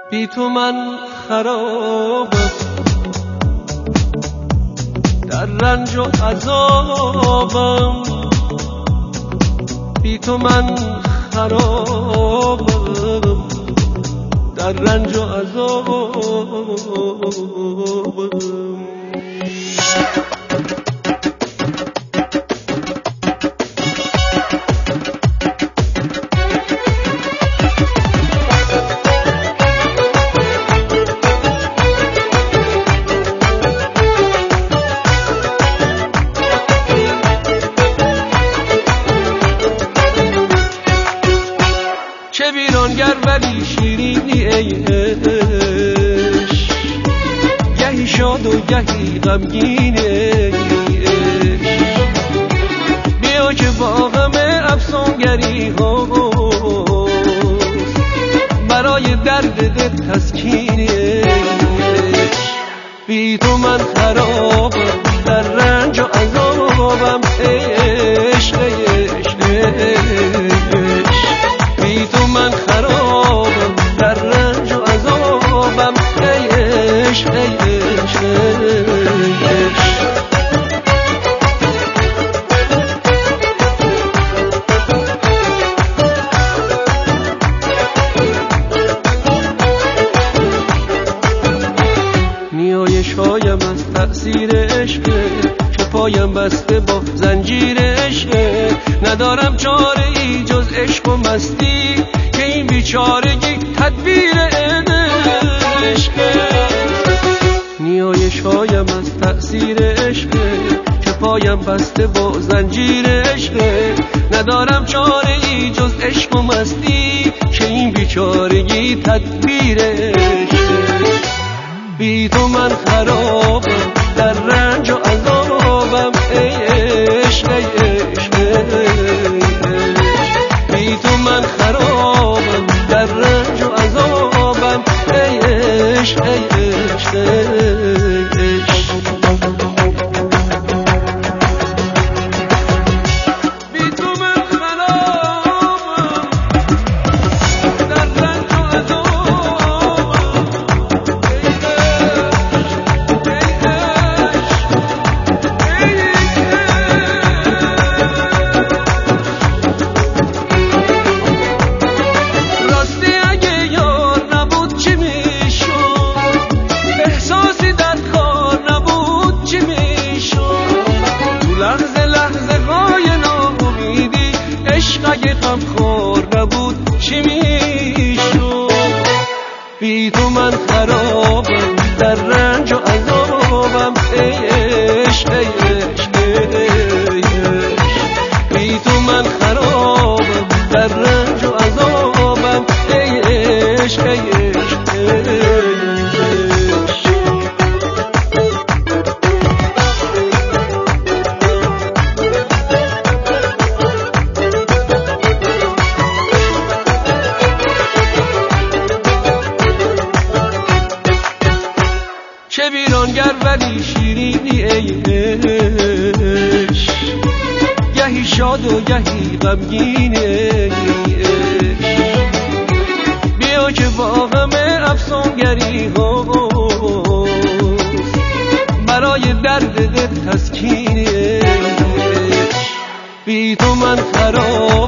بی تو من خرابم، در رنج و عذابم. بی تو من خرابم، در رنج و عذابم. چه ویرانگر ولی شیرینی ای عشق، گهی شاد و گهی غمگین ای عشق. بیا که با غم افسانگری ها برای درد دل تسکین ای عشق. بی تو من خرابم، در رنج و عذابم ای عشق ای عشق ای عشق. بی تو من خرابم، در رنج و عذابم ای عشق ای عشق ای عشق. نیایش‌هایم از تأثیر عشق، که پایم بسته با زنجیر عشق. ندارم چاره ای جز عشق و مستی، که این بیچارگی تدبیر عشق. نیایش‌هایم از تأثیر عشق، که پایم بسته با زنجیر عشق. ندارم چاره ای جز عشق و مستی، که این بیچارگی تدبیر عشق. بی تو من خرابم، در رنج و عذابم ای عشق ای عشق ای عشق. بی تو من خرابم، در رنج و عذابم ای عشق ای عشق ای عشق. اگه غمخوار نبود چی میشد؟ بی تو من خرابم، در رنج و عذابم ای عشق ای عشق ای عشق. بی تو من خرابم، در رنج و عذابم ای عشق ای عشق ای عشق. چه ویرانگر ولی شیرینی ای عشق، گهی شاد و گهی غمگین ای عشق. بیا که با غم افسانگری ها برای درد دل تسکین ای عشق. بی تو من خراب